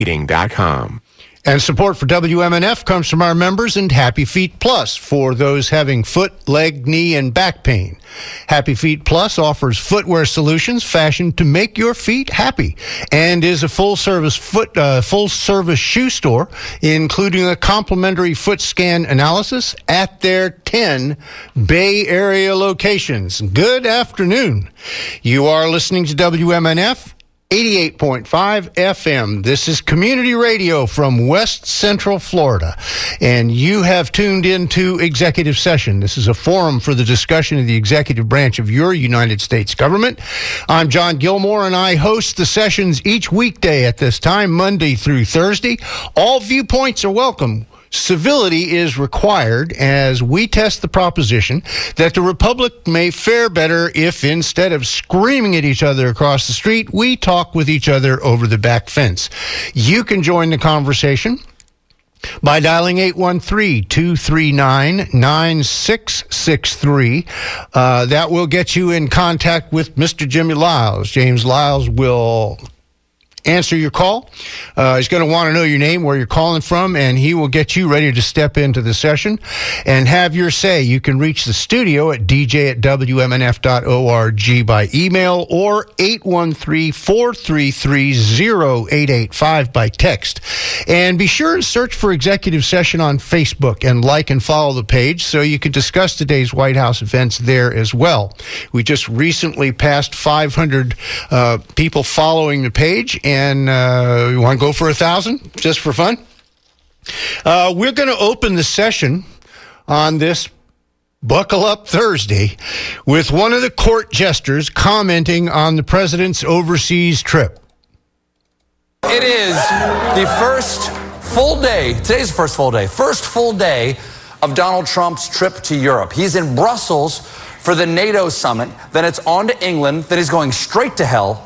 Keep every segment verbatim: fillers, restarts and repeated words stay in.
heating dot com. And support for W M N F comes from our members and Happy Feet Plus for those having foot, leg, knee, and back pain. Happy Feet Plus offers footwear solutions fashioned to make your feet happy and is a full-service foot, uh, full-service shoe store, including a complimentary foot scan analysis at their ten Bay Area locations. Good afternoon. You are listening to W M N F. eighty-eight point five F M. This is community radio from West Central Florida, and you have tuned into Executive Session. This is a forum for the discussion of the executive branch of your United States government. I'm John Gilmore, and I host the sessions each weekday at this time, Monday through Thursday. All viewpoints are welcome. Civility is required as we test the proposition that the Republic may fare better if, instead of screaming at each other across the street, we talk with each other over the back fence. You can join the conversation by dialing eight one three, two three nine, nine six six three. Uh, that will get you in contact with Mister Jimmy Lyles. James Lyles will answer your call. Uh, he's going to want to know your name, where you're calling from, and he will get you ready to step into the session and have your say. You can reach the studio at d j at w m n f dot org by email or eight one three, four three three, zero eight eight five by text. And be sure to search for Executive Session on Facebook and like and follow the page so you can discuss today's White House events there as well. We just recently passed five hundred uh, people following the page, and And uh, you want to go for a thousand, just for fun? Uh, we're going to open the session on this Buckle Up Thursday with one of the court jesters commenting on the president's overseas trip. It is the first full day, today's the first full day, first full day of Donald Trump's trip to Europe. He's in Brussels for the NATO summit, then it's on to England, then he's going straight to hell.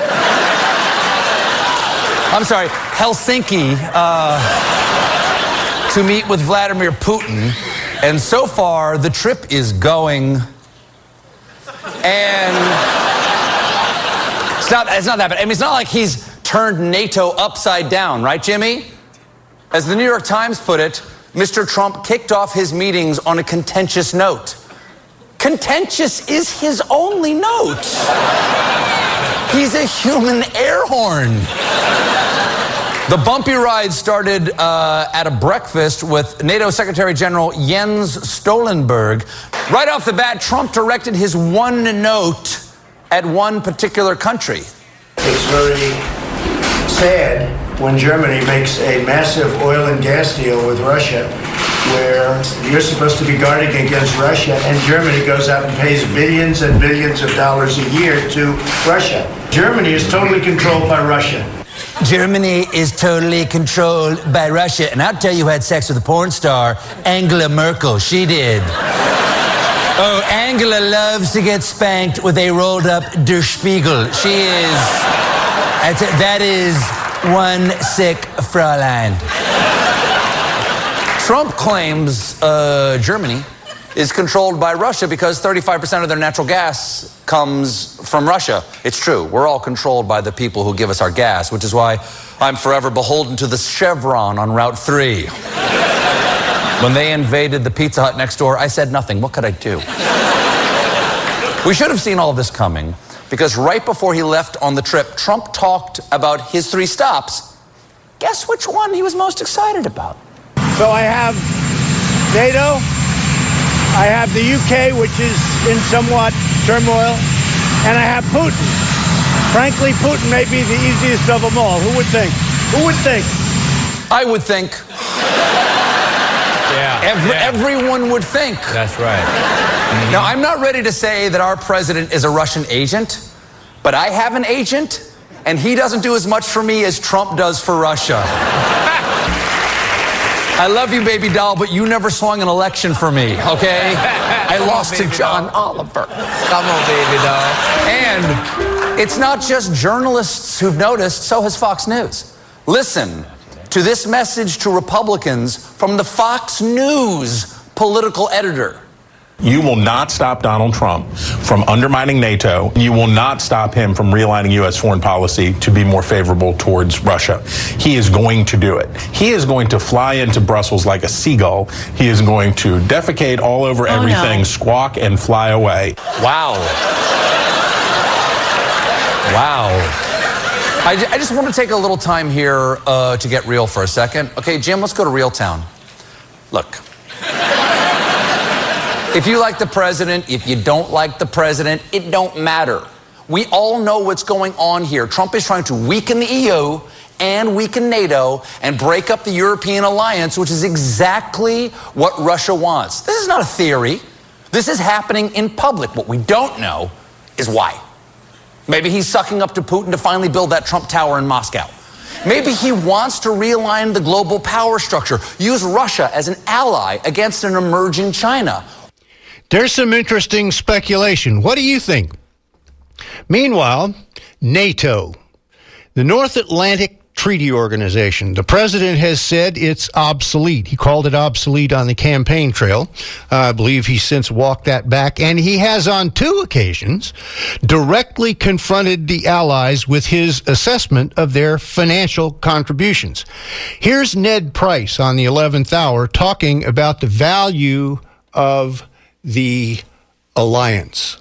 I'm sorry, Helsinki, uh, to meet with Vladimir Putin. And so far, the trip is going. And it's not, it's not that bad. I mean, it's not like he's turned NATO upside down, right, Jimmy? As the New York Times put it, Mister Trump kicked off his meetings on a contentious note. Contentious is his only note. He's a human air horn. The bumpy ride started uh, at a breakfast with NATO Secretary General Jens Stoltenberg. Right off the bat, Trump directed his one note at one particular country. It's very sad when Germany makes a massive oil and gas deal with Russia, where you're supposed to be guarding against Russia, and Germany goes out and pays billions and billions of dollars a year to Russia. Germany is totally controlled by Russia. Germany is totally controlled by Russia. And I'll tell you who had sex with a porn star, Angela Merkel. She did. Oh, Angela loves to get spanked with a rolled up Der Spiegel. She is, that's it, that is one sick Fräulein. Trump claims uh, Germany is controlled by Russia because thirty-five percent of their natural gas comes from Russia. It's true. We're all controlled by the people who give us our gas, which is why I'm forever beholden to the Chevron on Route three. When they invaded the Pizza Hut next door, I said nothing. What could I do? We should have seen all of this coming because right before he left on the trip, Trump talked about his three stops. Guess which one he was most excited about? So I have NATO, I have the U K, which is in somewhat turmoil, and I have Putin. Frankly, Putin may be the easiest of them all. Who would think? Who would think? I would think. Yeah, Every, yeah. Everyone would think. That's right. Mm-hmm. Now, I'm not ready to say that our president is a Russian agent, but I have an agent, and he doesn't do as much for me as Trump does for Russia. I love you, baby doll, but you never swung an election for me, okay? I lost on, to John doll. Oliver. Come on, baby doll. And it's not just journalists who've noticed, so has Fox News. Listen to this message to Republicans from the Fox News political editor. You will not stop Donald Trump from undermining NATO. You will not stop him from realigning U S foreign policy to be more favorable towards Russia. He is going to do it. He is going to fly into Brussels like a seagull. He is going to defecate all over oh, everything, no. squawk, and fly away. Wow. Wow. I, I just want to take a little time here uh, to get real for a second. Okay, Jim, let's go to Real Town. Look. If you like the president, if you don't like the president, it don't matter. We all know what's going on here. Trump is trying to weaken the E U and weaken NATO and break up the European alliance, which is exactly what Russia wants. This is not a theory. This is happening in public. What we don't know is why. Maybe he's sucking up to Putin to finally build that Trump Tower in Moscow. Maybe he wants to realign the global power structure, use Russia as an ally against an emerging China. There's some interesting speculation. What do you think? Meanwhile, NATO, the North Atlantic Treaty Organization, the president has said it's obsolete. He called it obsolete on the campaign trail. Uh, I believe he's since walked that back, and he has on two occasions directly confronted the allies with his assessment of their financial contributions. Here's Ned Price on the eleventh hour talking about the value of the alliance.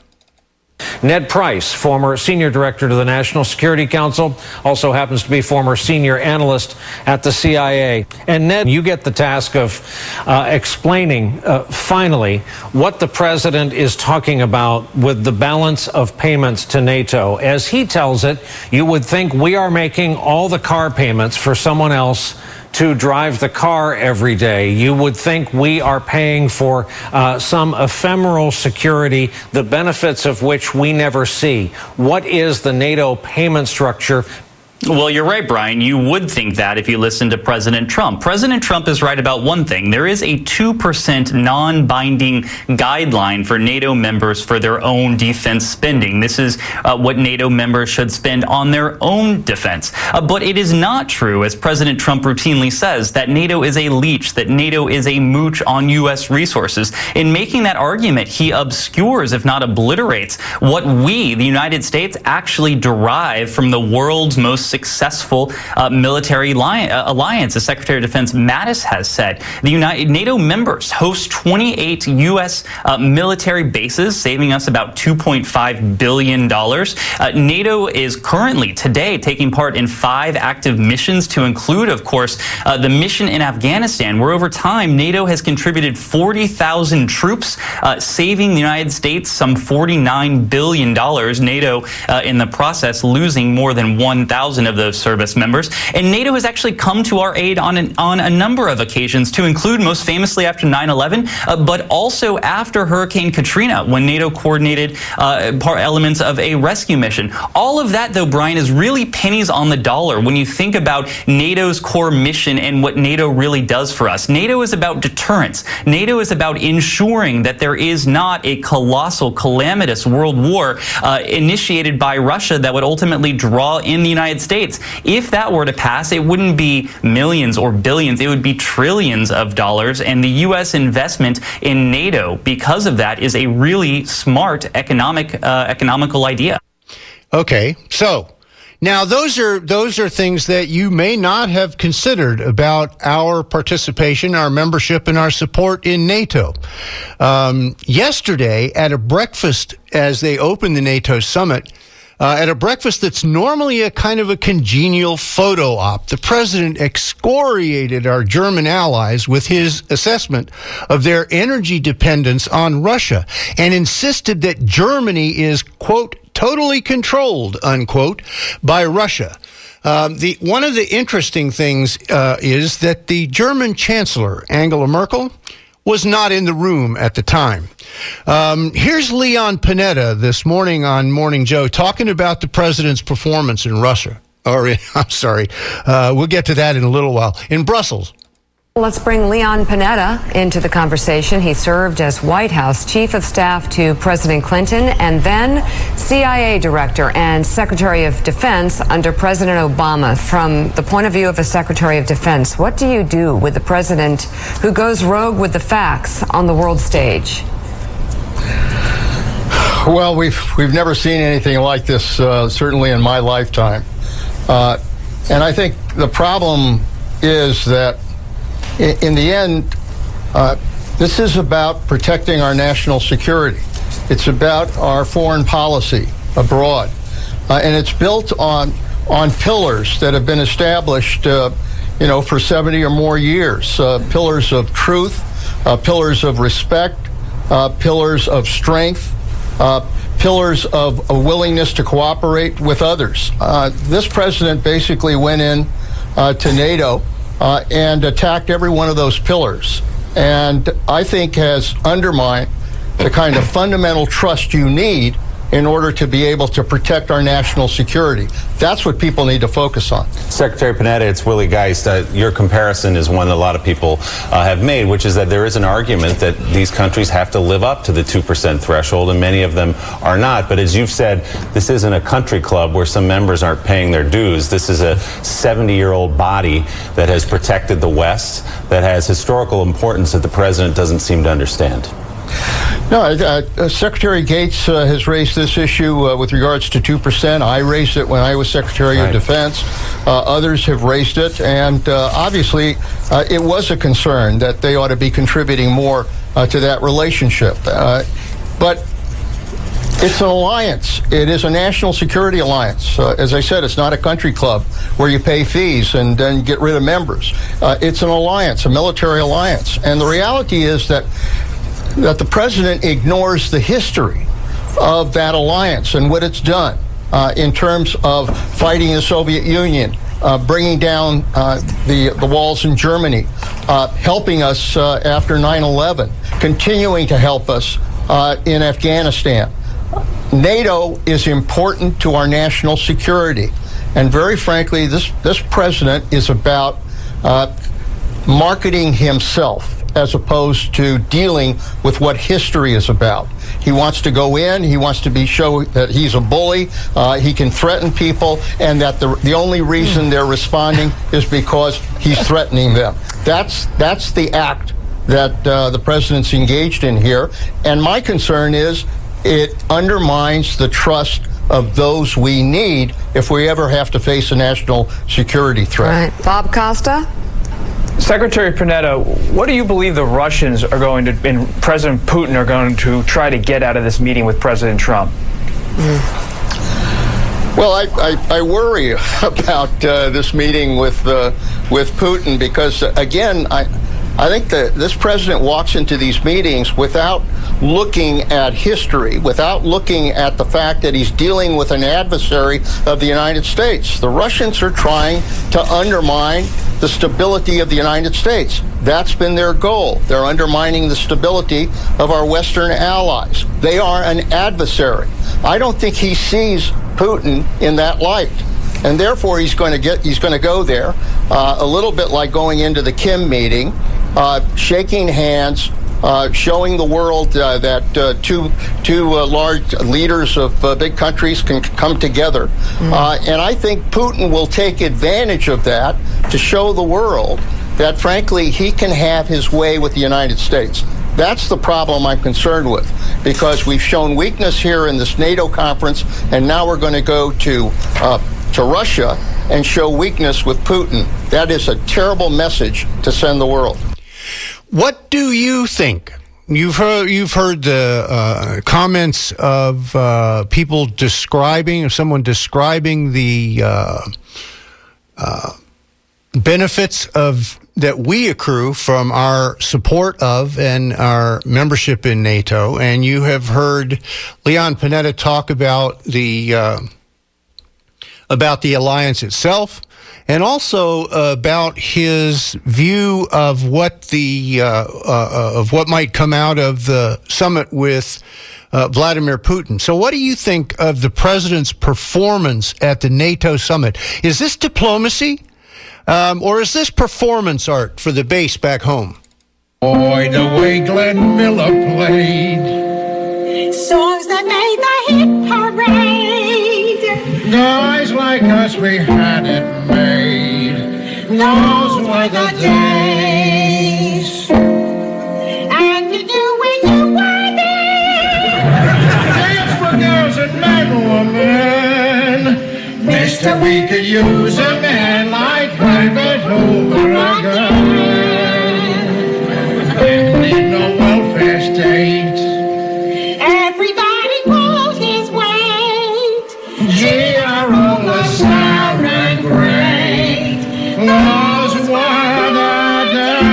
Ned Price, former senior director to the National Security Council, also happens to be former senior analyst at the C I A. And Ned, you get the task of uh, explaining, uh, finally, what the president is talking about with the balance of payments to NATO. As he tells it, you would think we are making all the car payments for someone else to drive the car every day. You would think we are paying for uh, some ephemeral security, the benefits of which we never see. What is the NATO payment structure? Well, you're right, Brian. You would think that if you listen to President Trump. President Trump is right about one thing. There is a two percent non-binding guideline for NATO members for their own defense spending. This is uh, what NATO members should spend on their own defense. Uh, but it is not true, as President Trump routinely says, that NATO is a leech, that NATO is a mooch on U S resources. In making that argument, he obscures, if not obliterates, what we, the United States, actually derive from the world's most successful uh, military li- uh, alliance, as Secretary of Defense Mattis has said. The United NATO members host twenty-eight U S uh, military bases, saving us about two point five billion dollars. Uh, NATO is currently, today, taking part in five active missions, to include, of course, uh, the mission in Afghanistan, where over time, NATO has contributed forty thousand troops, uh, saving the United States some forty-nine billion dollars. NATO, uh, in the process, losing more than one thousand of those service members. And NATO has actually come to our aid on an, on a number of occasions, to include most famously after nine eleven, uh, but also after Hurricane Katrina, when NATO coordinated uh, part elements of a rescue mission. All of that, though, Brian, is really pennies on the dollar when you think about NATO's core mission and what NATO really does for us. NATO is about deterrence. NATO is about ensuring that there is not a colossal, calamitous world war uh, initiated by Russia that would ultimately draw in the United States. If that were to pass, it wouldn't be millions or billions, it would be trillions of dollars. And the U S investment in NATO, because of that, is a really smart economic, uh, economical idea. Okay, so now those are those are things that you may not have considered about our participation, our membership, and our support in NATO. Um, yesterday, at a breakfast as they opened the NATO summit, Uh, at a breakfast that's normally a kind of a congenial photo op, the president excoriated our German allies with his assessment of their energy dependence on Russia and insisted that Germany is, quote, totally controlled, unquote, by Russia. Um, the one of the interesting things uh, is that the German Chancellor, Angela Merkel, was not in the room at the time. Um, here's Leon Panetta this morning on Morning Joe talking about the president's performance in Russia. Or, in, I'm sorry, uh, we'll get to that in a little while. In Brussels. Let's bring Leon Panetta into the conversation. He served as White House Chief of Staff to President Clinton and then C I A Director and Secretary of Defense under President Obama. From the point of view of a Secretary of Defense, what do you do with the president who goes rogue with the facts on the world stage? Well, we've we've never seen anything like this, uh, certainly in my lifetime. Uh, and I think the problem is that in, in the end, uh, this is about protecting our national security. It's about our foreign policy abroad. Uh, and it's built on on pillars that have been established, uh, you know, for seventy or more years. Uh, pillars of truth, uh, pillars of respect, uh, pillars of strength, uh, pillars of a willingness to cooperate with others. Uh, this president basically went in uh, to NATO uh, and attacked every one of those pillars, and I think has undermined the kind of fundamental trust you need in order to be able to protect our national security. That's what people need to focus on. Secretary Panetta, it's Willie Geist. Uh, your comparison is one that a lot of people uh, have made, which is that there is an argument that these countries have to live up to the two percent threshold, and many of them are not. But as you've said, this isn't a country club where some members aren't paying their dues. This is a seventy-year-old body that has protected the West, that has historical importance that the president doesn't seem to understand. No, uh, uh, Secretary Gates uh, has raised this issue uh, with regards to two percent. I raised it when I was Secretary right. of Defense. Uh, others have raised it, and uh, obviously uh, it was a concern that they ought to be contributing more uh, to that relationship. Uh, but it's an alliance. It is a national security alliance. Uh, as I said, it's not a country club where you pay fees and then get rid of members. Uh, it's an alliance, a military alliance. And the reality is that that the president ignores the history of that alliance and what it's done uh, in terms of fighting the Soviet Union, uh, bringing down uh, the, the walls in Germany, uh, helping us uh, after nine eleven, continuing to help us uh, in Afghanistan. NATO is important to our national security. And very frankly, this, this president is about uh, marketing himself as opposed to dealing with what history is about. He wants to go in, he wants to be show that he's a bully, uh, he can threaten people, and that the, the only reason they're responding is because he's threatening them. That's, that's the act that uh, the president's engaged in here, and my concern is it undermines the trust of those we need if we ever have to face a national security threat. Right. Bob Costa? Secretary Panetta, what do you believe the Russians are going to, and President Putin are going to try to get out of this meeting with President Trump? Mm. Well, I, I, I worry about uh, this meeting with uh, with Putin because, uh, again, I I think that this president walks into these meetings without looking at history, without looking at the fact that he's dealing with an adversary of the United States. The Russians are trying to undermine the stability of the United States. That's been their goal. They're undermining the stability of our Western allies. They are an adversary. I don't think he sees Putin in that light. And therefore, he's going to get, he's going to go there, uh, a little bit like going into the Kim meeting, uh, shaking hands, uh, showing the world uh, that uh, two two uh, large leaders of uh, big countries can come together. Mm. Uh, and I think Putin will take advantage of that to show the world that, frankly, he can have his way with the United States. That's the problem I'm concerned with, because we've shown weakness here in this NATO conference, and now we're going to go to uh, to Russia and show weakness with Putin. That is a terrible message to send the world. What do you think? You've heard you've heard the uh, comments of uh, people describing, or someone describing the uh, uh, benefits of that we accrue from our support of and our membership in NATO, and you have heard Leon Panetta talk about the uh, about the alliance itself, and also about his view of what the uh, uh, of what might come out of the summit with uh, Vladimir Putin. So, what do you think of the president's performance at the NATO summit? Is this diplomacy? Um, or is this performance art for the base back home? Boy, the way Glenn Miller played songs that made the hit parade. Guys like us, we had it made. Those were the days. And you knew when you were there. Dance said we could use a man like Herbert Hoover again. Didn't need no welfare state. Everybody pulls his weight. G R O was sound and great. Laws what a day.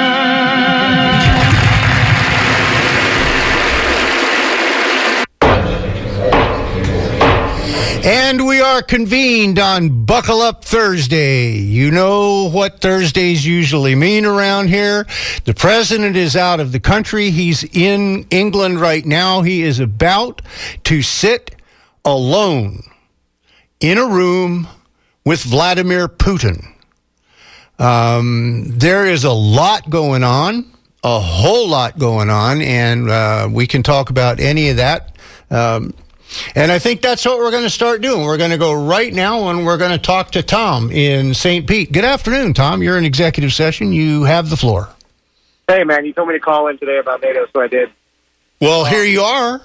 And we are convened on Buckle Up Thursday. You know what Thursdays usually mean around here. The president is out of the country. He's in England right now. He is about to sit alone in a room with Vladimir Putin. Um, there is a lot going on, a whole lot going on, and uh, we can talk about any of that. Um, And I think that's what we're going to start doing. We're going to go right now and we're going to talk to Tom in Saint Pete. Good afternoon, Tom. You're in executive session. You have the floor. Hey, man, you told me to call in today about NATO, so I did. Well, here you are.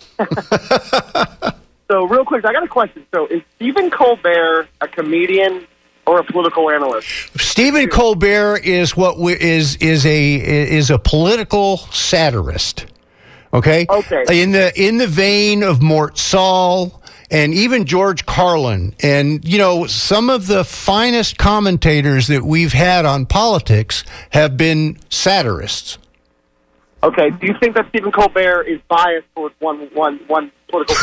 So, real quick, I got a question. So, is Stephen Colbert a comedian or a political analyst? Stephen Colbert is what we, is is a is a political satirist. Okay. Okay. In the in the vein of Mort Saul and even George Carlin, and you know, some of the finest commentators that we've had on politics have been satirists. Okay. Do you think that Stephen Colbert is biased towards one one one political?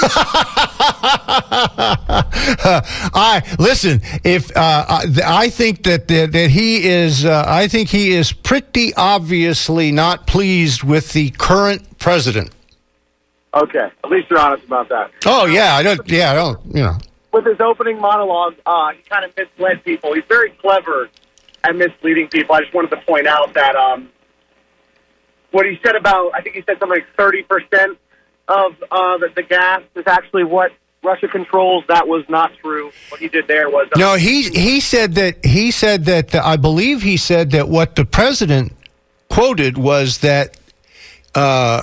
I listen. If uh, I think that that, that he is, uh, I think he is pretty obviously not pleased with the current president. Okay, at least you're honest about that. Oh yeah, I don't. Yeah, I don't. You know. With his opening monologue, uh, he kind of misled people. He's very clever at misleading people. I just wanted to point out that um, what he said about, I think he said something like thirty percent of uh, the, the gas is actually what Russia controls. That was not true. What he did there was uh, no. He he said that he said that I believe he said that what the president quoted was that. Uh,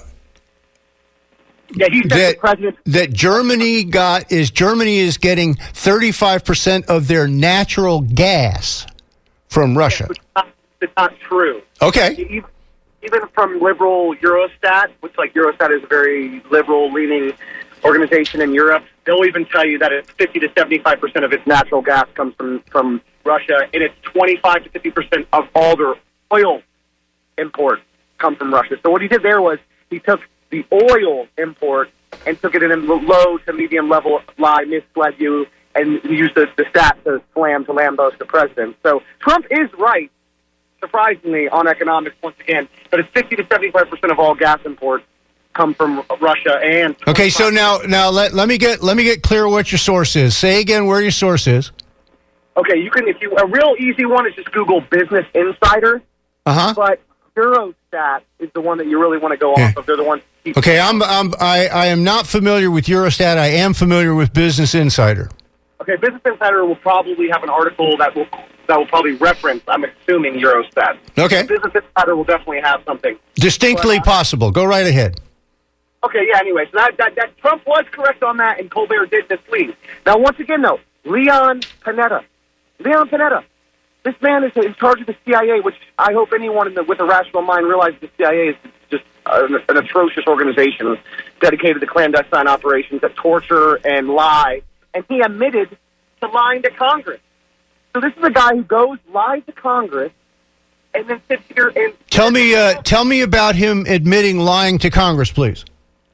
Yeah, he said that, the president that Germany got is Germany is getting thirty-five percent of their natural gas from Russia. It's not, it's not true. Okay. Even, even from liberal Eurostat, which like Eurostat is a very liberal-leaning organization in Europe, they'll even tell you that it's fifty to seventy-five percent of its natural gas comes from, from Russia, and it's twenty-five to fifty percent of all their oil imports come from Russia. So what he did there was he took the oil import and took it in a low to medium level lie, misled you, and used the, the stat to slam to Lambos the president. So Trump is right, surprisingly, on economics once again, but it's fifty to seventy-five percent of all gas imports come from Russia. And okay, so now now let, let me get let me get clear what your source is. Say again where your source is. Okay, you can if you a real easy one is just Google Business Insider. Uh-huh. But Eurostat is the one that you really want to go off of. They're the ones. Okay, I'm, I'm I, I am not familiar with Eurostat. I am familiar with Business Insider. Okay, Business Insider will probably have an article that will that will probably reference, I'm assuming, Eurostat. Okay. Business Insider will definitely have something. Distinctly but, uh, possible. Go right ahead. Okay, yeah, anyway, so that, that, that Trump was correct on that, and Colbert did mislead. Now, once again, though, Leon Panetta. Leon Panetta. This man is in charge of the C I A, which I hope anyone in the, with a rational mind realizes the C I A is just an, an atrocious organization dedicated to clandestine operations that torture and lie. And he admitted to lying to Congress. So this is a guy who goes, lies to Congress, and then sits here and... Tell me, uh, tell me about him admitting lying to Congress, please.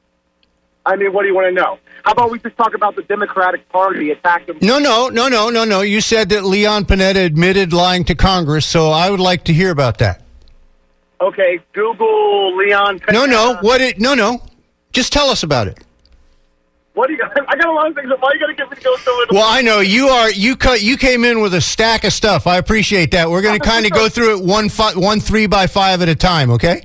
I mean, what do you want to know? How about we just talk about the Democratic Party attacked him? No, no, no, no, no, no. You said that Leon Panetta admitted lying to Congress, so I would like to hear about that. Okay, Google Leon Panetta. No, no, what it? No, no. Just tell us about it. What do you? I got a lot of things. Why you got to get me to go through it? Well, I know you are. You cut. You came in with a stack of stuff. I appreciate that. We're going to kind of go through it one, fi- one three by five at a time. Okay.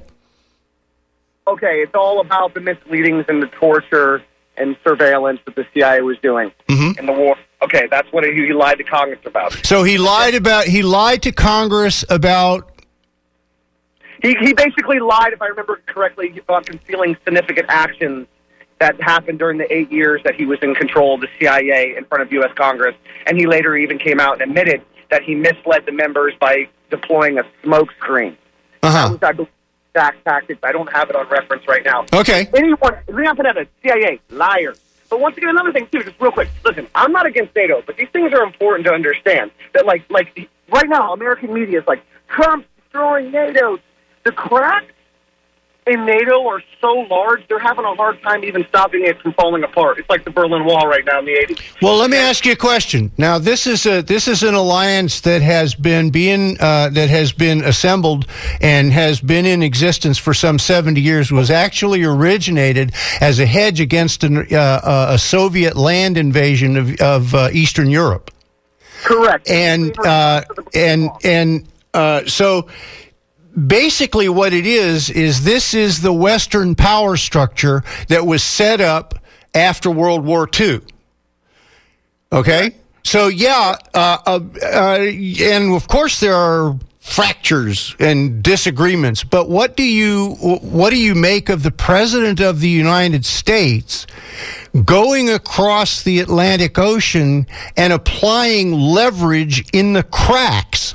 Okay, it's all about the misleadings and the torture and surveillance that the C I A was doing mm-hmm. in the war. Okay, that's what he, he lied to Congress about. So he lied about. He lied to Congress about. He he basically lied, if I remember correctly, about concealing significant actions that happened during the eight years that he was in control of the C I A in front of U S Congress. And he later even came out and admitted that he misled the members by deploying a smoke screen. Uh-huh. That was, I believe, exact tactics. I don't have it on reference right now. Okay. Anyone, Leon Panetta, C I A, liar. But once again, another thing, too, just real quick. Listen, I'm not against NATO, but these things are important to understand. That, like, like right now, American media is like, Trump's destroying NATO. The cracks in NATO are so large, they're having a hard time even stopping it from falling apart. It's like the Berlin Wall right now in the eighties. Well, let me ask you a question. Now, this is a this is an alliance that has been being uh, that has been assembled and has been in existence for some seventy years. Was actually originated as a hedge against an, uh, a Soviet land invasion of, of uh, Eastern Europe. Correct. And uh, and and uh, so. Basically what it is, is this is the Western power structure that was set up after World War Two. Okay? So, yeah, uh, uh, uh, and of course there are fractures and disagreements, but what do you what do you make of the President of the United States going across the Atlantic Ocean and applying leverage in the cracks?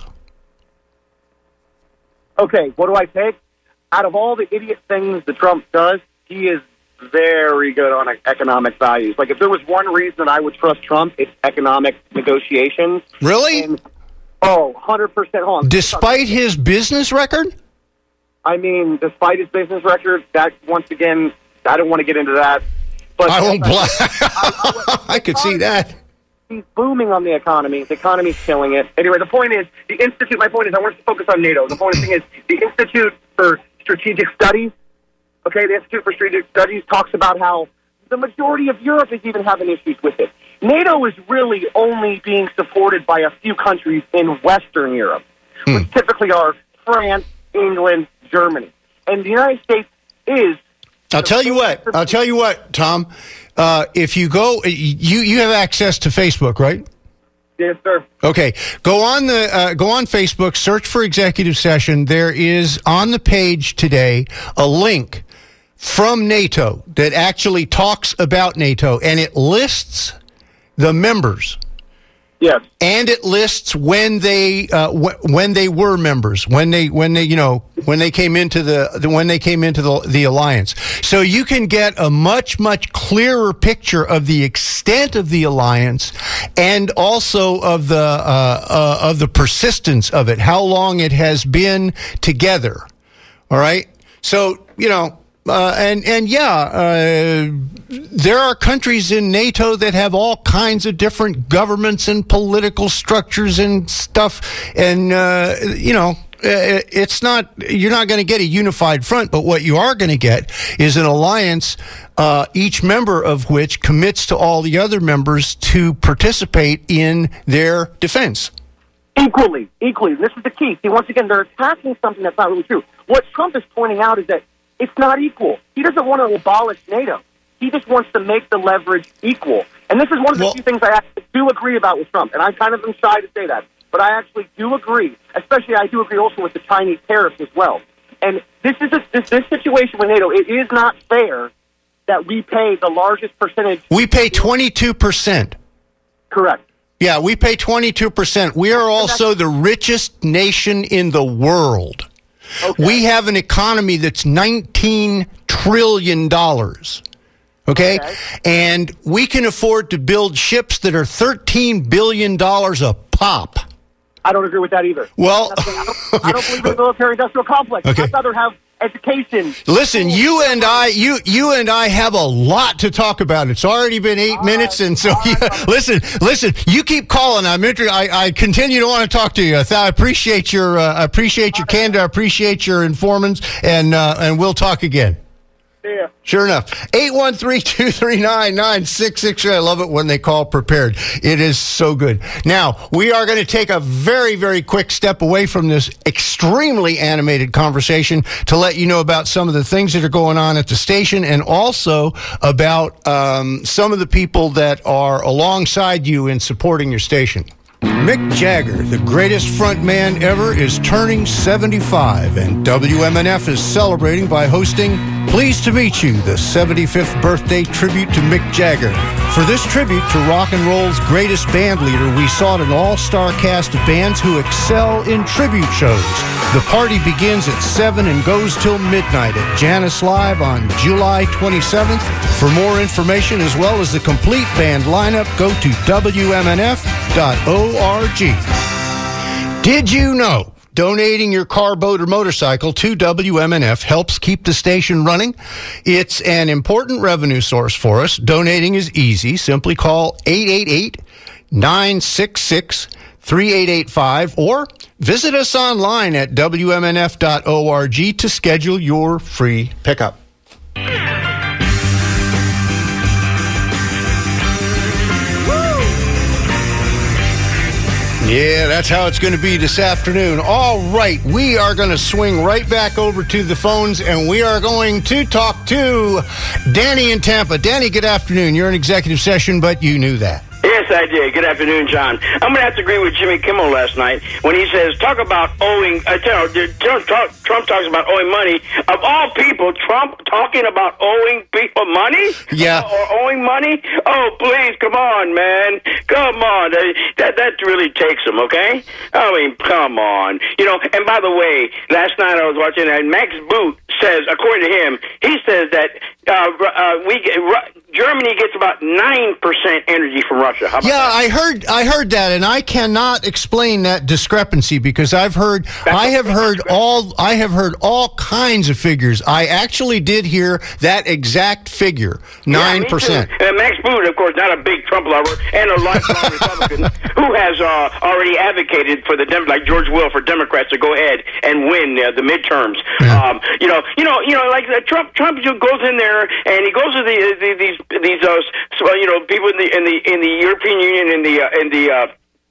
Okay, what do I take? Out of all the idiot things that Trump does, he is very good on economic values. Like, if there was one reason I would trust Trump, it's economic negotiations. Really? And, oh, one hundred percent. Hold on. Despite his business record? I mean, despite his business record, that, once again, I don't want to get into that. But I won't bl- I, I could see that. He's booming on the economy. The economy's killing it. Anyway, the point is, the Institute, my point is, I want to focus on NATO. The point thing is, the Institute for Strategic Studies, okay, the Institute for Strategic Studies talks about how the majority of Europe is even having issues with it. NATO is really only being supported by a few countries in Western Europe, hmm. which typically are France, England, Germany. And the United States is... I'll tell you what. I'll tell you what, Tom. Uh, if you go, you you have access to Facebook, right? Yes, sir. Okay, go on the uh, go on Facebook, search for Executive Session. There is on the page today a link from NATO that actually talks about NATO, and it lists the members. Yes. And it lists when they uh, wh- when they were members, when they when they you know when they came into the, the when they came into the the alliance. So you can get a much much clearer picture of the extent of the alliance, and also of the uh, uh, of the persistence of it, how long it has been together. All right. So you know. Uh, and, and yeah, uh, there are countries in NATO that have all kinds of different governments and political structures and stuff. And, uh, you know, it's not, you're not going to get a unified front, but what you are going to get is an alliance, uh, each member of which commits to all the other members to participate in their defense. Equally, equally. This is the key. See, once again, they're attacking something that's not really true. What Trump is pointing out is that it's not equal. He doesn't want to abolish NATO. He just wants to make the leverage equal. And this is one of the well, few things I actually do agree about with Trump. And I kind of am shy to say that. But I actually do agree. Especially I do agree also with the Chinese tariffs as well. And this is a, this, this situation with NATO. It is not fair that we pay the largest percentage. We pay twenty-two percent. Correct. Yeah, we pay twenty-two percent. We are also the richest nation in the world. Okay. We have an economy that's nineteen trillion dollars, okay? okay? And we can afford to build ships that are thirteen billion dollars a pop. I don't agree with that either. Well, I don't, I don't believe in the military-industrial complex. Okay. I'd rather have education. Listen, you and I, you you and I have a lot to talk about. It's already been eight all minutes, right, and so yeah, right. listen, listen. You keep calling. I'm inter- I, I continue to want to talk to you. I appreciate your, uh, I appreciate your all candor. Right. I appreciate your informants, and uh, and we'll talk again. Yeah. Sure enough. eight one three, two three nine, nine six six three. I love it when they call prepared. It is so good. Now, we are going to take a very, very quick step away from this extremely animated conversation to let you know about some of the things that are going on at the station, and also about um, some of the people that are alongside you in supporting your station. Mick Jagger, the greatest frontman ever, is turning seventy-five, and W M N F is celebrating by hosting Pleased to Meet You, the seventy-fifth birthday tribute to Mick Jagger. For this tribute to rock and roll's greatest band leader, we sought an all-star cast of bands who excel in tribute shows. The party begins at seven and goes till midnight at Janice Live on July twenty-seventh. For more information as well as the complete band lineup, go to W M N F dot org. Did you know donating your car, boat, or motorcycle to W M N F helps keep the station running? It's an important revenue source for us. Donating is easy. Simply call eight eight eight, nine six six, three eight eight five or visit us online at W M N F dot org to schedule your free pickup. Yeah, that's how it's going to be this afternoon. All right, we are going to swing right back over to the phones, and we are going to talk to Danny in Tampa. Danny, good afternoon. You're in executive session, but you knew that. Yes, I did. Good afternoon, John. I'm going to have to agree with Jimmy Kimmel last night when he says, talk about owing, uh, Trump, Trump, Trump talks about owing money. Of all people, Trump talking about owing people money? Yeah. Uh, or owing money? Oh, please, come on, man. Come on. Uh, that that really takes him, okay? I mean, come on. You know, and by the way, last night I was watching that Max Boot says, according to him, he says that uh, uh, we get, Germany gets about nine percent energy from Russia. How about yeah, that? I heard I heard that, and I cannot explain that discrepancy because I've heard That's I have heard all I have heard all kinds of figures. I actually did hear that exact figure, nine yeah, percent. And Max Boot, of course, not a big Trump lover and a lifelong Republican who has uh, already advocated for the Dem- like George Will for Democrats to go ahead and win uh, the midterms. Yeah. Um, you know, you know, you know, like uh, Trump. Trump goes in there and he goes to the, the these these uh, so, you know people in the in the in the European Union in the uh, in the uh,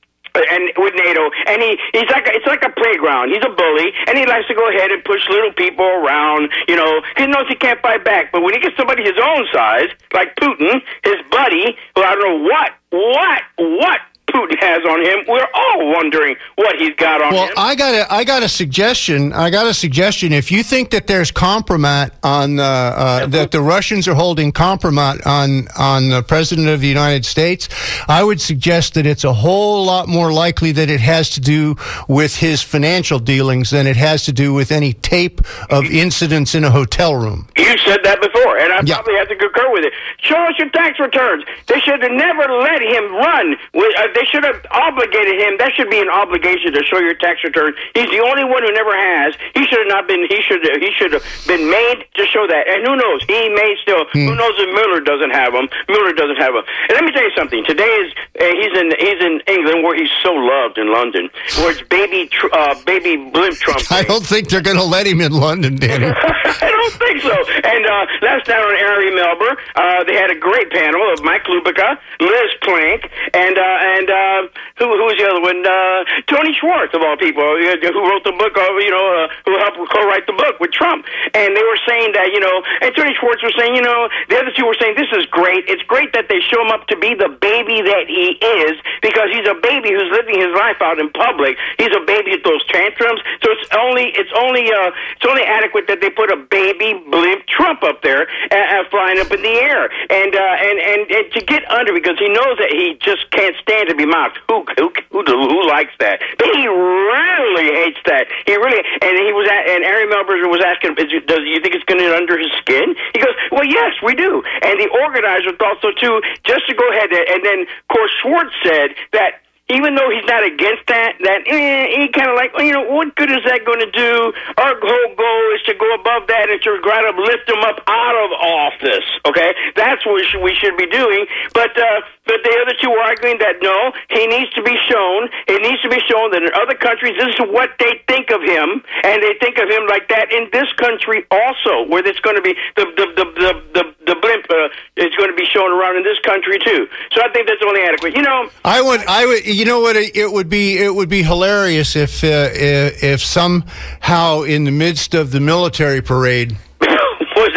and with NATO, and he he's like a, it's like a playground. He's a bully, and he likes to go ahead and push little people around. You know, he knows he can't fight back. But when he gets somebody his own size, like Putin, his buddy, who I don't know what what what Putin has on him, we're all wondering what he's got on well, him. Well, I got a I got a suggestion. I got a suggestion. If you think that there's compromise on uh, uh, that the Russians are holding compromise on on the president of the United States, I would suggest that it's a whole lot more likely that it has to do with his financial dealings than it has to do with any tape of incidents in a hotel room. You said that before, and I yeah. probably have to concur with it. Show us your tax returns. They should have never let him run. With, uh, they should have obligated him. That should be an obligation to show your tax return. He's the only one who never has. He should have not been. He should. He should have been made to show that. And who knows? He may still. Hmm. Who knows if Mueller doesn't have him? Mueller doesn't have him. And let me tell you something. Today is uh, he's in he's in England where he's so loved in London, where it's baby tr- uh, baby blimp Trump. I don't think they're going to let him in London, Danny. I don't think so. And uh, last night on Ari Melber, uh, they had a great panel of Mike Lupica, Liz Plank, and uh, and uh, who who was the other one? Uh, Tony Schwartz, of all people, who wrote the book. Of, you know, uh, who helped co-write the book with Trump. And they were saying that you know, and Tony Schwartz was saying, you know, the other two were saying this is great. It's great that they show him up to be the baby that he is because he's a baby who's living his life out in public. He's a baby with those tantrums. So it's only it's only uh, it's only adequate that they put a baby blimp Trump up there uh, uh, flying up in the air, and, uh, and and and to get under because he knows that he just can't stand to be mocked. Who who who, who likes that? But he really hates that. He really and he was at, and Ari Melber was asking, is, does you think it's going to get under his skin? He goes, well, yes, we do. And the organizer thought so too. Just to go ahead and, and then, of course, Schwartz said that. Even though he's not against that, that eh, he kind of like, well, you know, what good is that going to do? Our whole goal is to go above that and to try to lift him up out of office. Okay, that's what we should, we should be doing. But uh, but the other two are arguing that no, he needs to be shown. It needs to be shown that in other countries, this is what they think of him, and they think of him like that in this country also, where it's going to be the the the the the, the blimp uh, is going to be shown around in this country too. So I think that's only adequate. You know, I would I would. You know what? It would be it would be hilarious if uh, if, if somehow in the midst of the military parade. Was that still coming?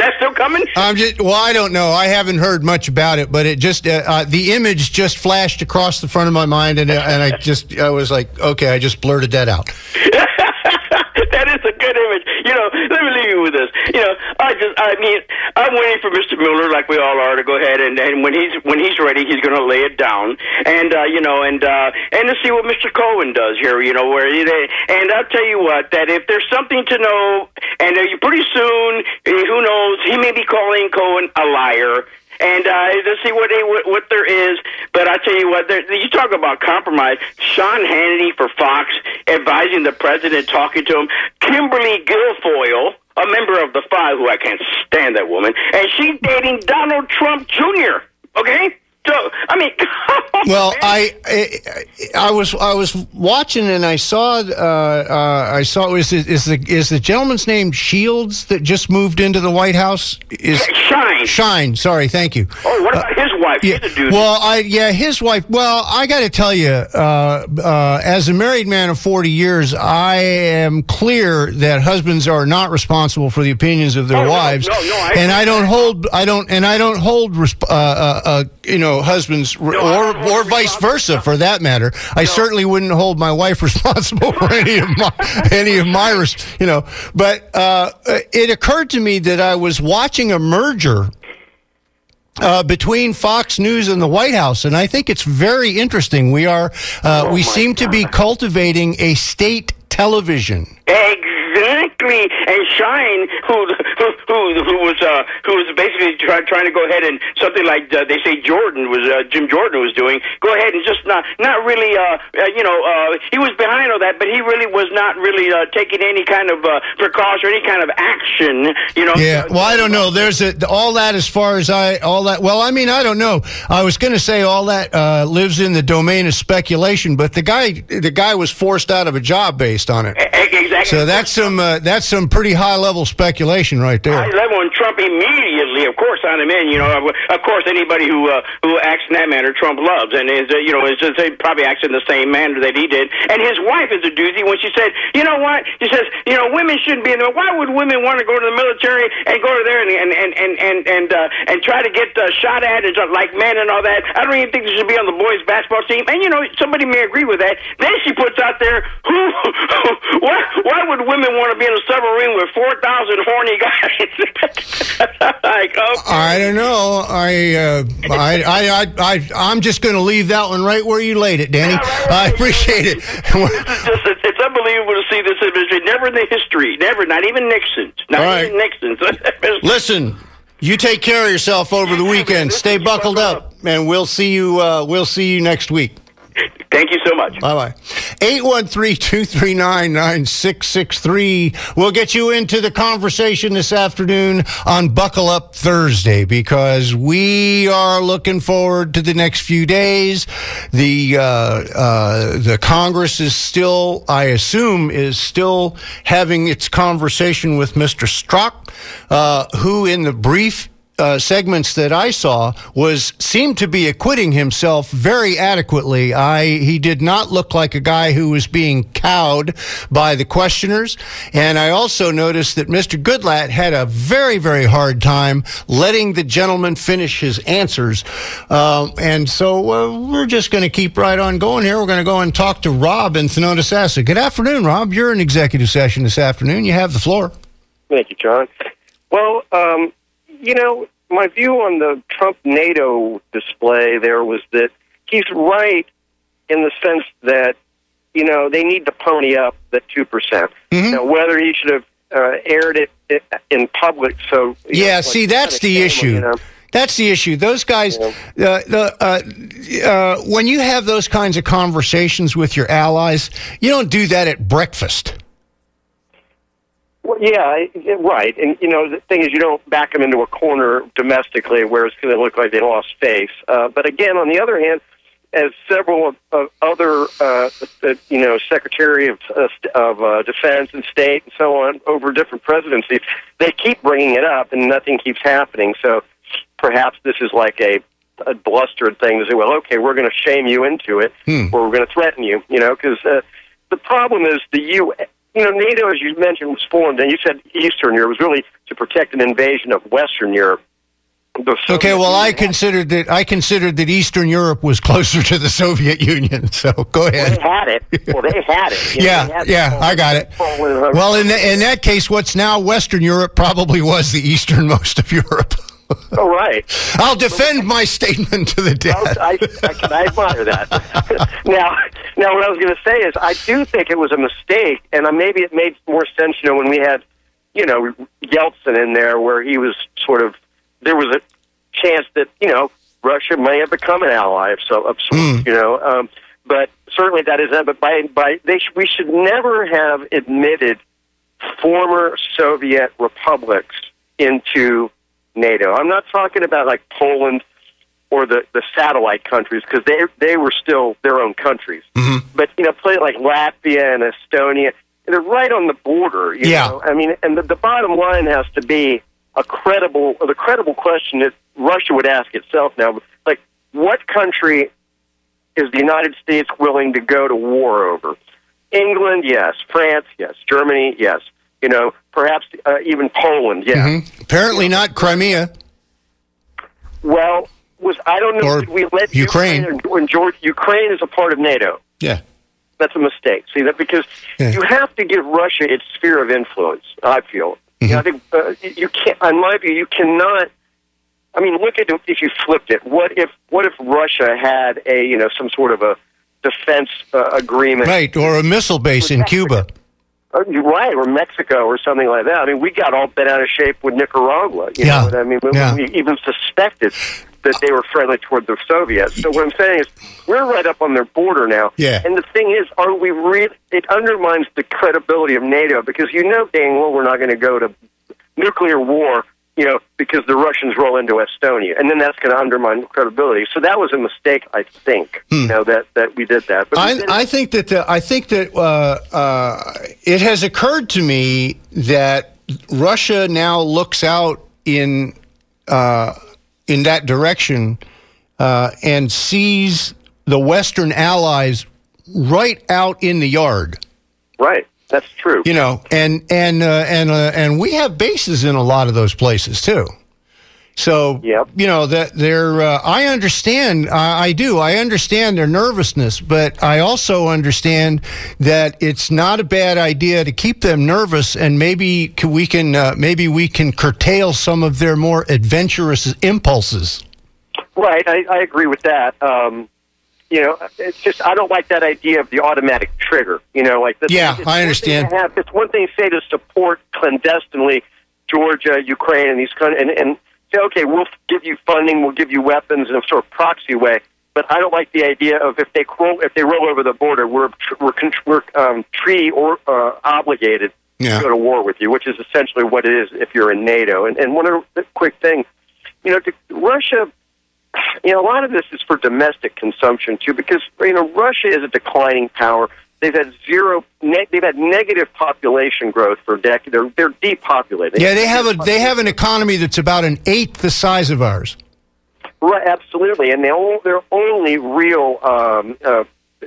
coming? I'm just, well, I don't know. I haven't heard much about it, but it just, uh, uh, the image just flashed across the front of my mind, and, uh, and I just, I was like, okay, I just blurted that out. That is a good image. You know, let me leave you with this. You know, I just, I mean, I'm waiting for Mister Mueller, like we all are, to go ahead and, and when he's when he's ready, he's going to lay it down, and uh, you know, and uh, and to see what Mister Cohen does here. You know, where he, and I'll tell you what, that if there's something to know, and uh, pretty soon, who knows, he may be calling Cohen a liar. And uh, to see what, they, what what there is, but I tell you what, there, you talk about compromise. Sean Hannity for Fox advising the president, talking to him. Kimberly Guilfoyle, a member of the Five, who I can't stand that woman, and she's dating Donald Trump Junior Okay. So, I mean, well, I, I I was I was watching and I saw uh, uh, I saw is it, is the is the gentleman's name Shields that just moved into the White House? Is yeah, Shine. Shine. Sorry, thank you. Oh, what about uh, his wife? Yeah, She's a dude. well, I yeah, his wife. Well, I got to tell you, uh, uh, as a married man of forty years, I am clear that husbands are not responsible for the opinions of their oh, wives, no, no, no, I and I don't hold I don't and I don't hold resp- uh, uh, uh, you know husbands no, or or vice versa for that matter. I no. certainly wouldn't hold my wife responsible for any of my any of my you know. But uh, it occurred to me that I was watching a merger Uh, between Fox News and the White House, and I think it's very interesting. We are, uh, oh we seem God. to be cultivating a state television. Exactly, and Shine, who who who, who was uh, who was basically try, trying to go ahead and something like uh, they say Jordan was uh, Jim Jordan was doing. Go ahead and just not not really, uh, uh, you know, uh, he was behind all that, but he really was not really uh, taking any kind of uh, precaution, any kind of action. You know. Yeah. Well, I don't know. There's a, all that as far as I all that. Well, I mean, I don't know. I was going to say all that uh, lives in the domain of speculation, but the guy the guy was forced out of a job based on it. Exactly. So that's some uh, that's some pretty high level speculation right there. High level, and Trump immediately, of course, on him in. You know, of course, anybody who uh, who acts in that manner, Trump loves, and is uh, you know, is just, he probably acts in the same manner that he did. And his wife is a doozy when she said, you know what? She says, you know, women shouldn't be in there. Why would women want to go to the military and go to there and and and and and and, uh, and try to get uh, shot at and uh, like men and all that? I don't even think they should be on the boys' basketball team. And you know, somebody may agree with that. Then she puts out there, who, why, why would women want to be in a submarine with four thousand horny guys? Like, okay. I don't know. I, uh, I, I, I, I, I'm just going to leave that one right where you laid it, Danny. Yeah, right, right. I appreciate it. This is just, it's, it's unbelievable to see this administration. Never in the history. Never. Not even Nixon's. Not All even right. Nixon's. Listen, you take care of yourself over the weekend. Stay buckled up, and we'll see you. Uh, we'll see you next week. Thank you so much. Bye-bye. eight one three, two three nine, nine six six three. We'll get you into the conversation this afternoon on Buckle Up Thursday, because we are looking forward to the next few days. The uh, uh, the Congress is still, I assume, is still having its conversation with Mister Strzok, uh, who in the brief Uh, segments that I saw was seemed to be acquitting himself very adequately. I he did not look like a guy who was being cowed by the questioners, and I also noticed that Mister Goodlatte had a very very hard time letting the gentleman finish his answers, um, and so uh, we're just going to keep right on going here. We're going to go and talk to Rob in Thonotosassa. Good afternoon, Rob. You're in executive session this afternoon. You have the floor. Thank you, John. Well, um, you know, my view on the Trump NATO display there was that he's right in the sense that, you know, they need to pony up the two percent. Mm-hmm. Now, whether he should have uh, aired it in public, so... Yeah, know, see, like, that's the issue. You know? That's the issue. Those guys, yeah. uh, the, uh, uh, when you have those kinds of conversations with your allies, you don't do that at breakfast. Well, yeah, right. And, you know, the thing is, you don't back them into a corner domestically where it's going to look like they lost face. Uh, but again, on the other hand, as several of, of other, uh, you know, Secretary of, uh, of uh, Defense and State and so on over different presidencies, they keep bringing it up and nothing keeps happening. So perhaps this is like a, a blustered thing to say, well, okay, we're going to shame you into it, hmm. or we're going to threaten you, you know, because uh, the problem is the U S, you know, NATO, as you mentioned, was formed, and you said Eastern Europe was really to protect an invasion of Western Europe. Okay, well, I considered that I considered that Eastern Europe was closer to the Soviet Union. So go ahead. Well, they had it. Well, they had it. You know, yeah, they had yeah, Poland, I got it. Poland, well, in the, in that case, what's now Western Europe probably was the easternmost of Europe. Oh, right. I'll defend my statement to the death. I, I, can I admire that. now, now, what I was going to say is, I do think it was a mistake, and uh, maybe it made more sense, you know, when we had, you know, Yeltsin in there, where he was sort of, there was a chance that, you know, Russia may have become an ally of so of sorts, mm. you know, um, but certainly that is, but by by they sh- we should never have admitted former Soviet republics into NATO. I'm not talking about like Poland or the, the satellite countries, because they they were still their own countries. Mm-hmm. But, you know, play like Latvia and Estonia, they're right on the border. You yeah. know? I mean, and the, the bottom line has to be a credible, the credible question that Russia would ask itself now, like, what country is the United States willing to go to war over? England, yes. France, yes. Germany, yes. You know, perhaps uh, even Poland, yeah. Mm-hmm. Apparently not Crimea. Well, was I don't know. Or did we let Ukraine. Ukraine or Georgia? Ukraine is a part of NATO. Yeah, that's a mistake. See that because yeah. you have to give Russia its sphere of influence. I feel. Mm-hmm. You know, I think uh, you can't. In my view, you cannot. I mean, look at it if you flipped it. What if what if Russia had a you know some sort of a defense uh, agreement, right, or a missile base in Cuba? Uh, you're right, or Mexico, or something like that. I mean, we got all bent out of shape with Nicaragua. You yeah. know what I mean? Yeah. We even suspected that they were friendly toward the Soviets. So what I'm saying is, we're right up on their border now. Yeah. And the thing is, are we really? It undermines the credibility of NATO because you know dang well we're not going to go to nuclear war. You know, because the Russians roll into Estonia, and then that's going to undermine credibility. So that was a mistake, I think. Hmm. You know that, that we did that. But I, did I think that the, I think that uh, uh, it has occurred to me that Russia now looks out in uh, in that direction uh, and sees the Western allies right out in the yard. Right. That's true. You know, and and uh, and uh, and we have bases in a lot of those places too. So yep. you know that they're. Uh, I understand. Uh, I do. I understand their nervousness, but I also understand that it's not a bad idea to keep them nervous, and maybe we can uh, maybe we can curtail some of their more adventurous impulses. Right. I, I agree with that. Um, You know, it's just I don't like that idea of the automatic trigger. You know, like this, yeah, I understand. Have, it's one thing to say to support clandestinely Georgia, Ukraine, and these countries, and, and say, okay, we'll give you funding, we'll give you weapons in a sort of proxy way. But I don't like the idea of if they roll, if they roll over the border, we're we're, we're um, treaty or uh, obligated yeah. to go to war with you, which is essentially what it is if you're in NATO. And, and one other quick thing, you know, to, Russia. You know, a lot of this is for domestic consumption too, because you know Russia is a declining power. They've had zero. Ne- they've had negative population growth for decades. They're they're depopulated. Yeah, they have a they have an economy that's about an eighth the size of ours. Right, absolutely, and they all, their only real, um, uh,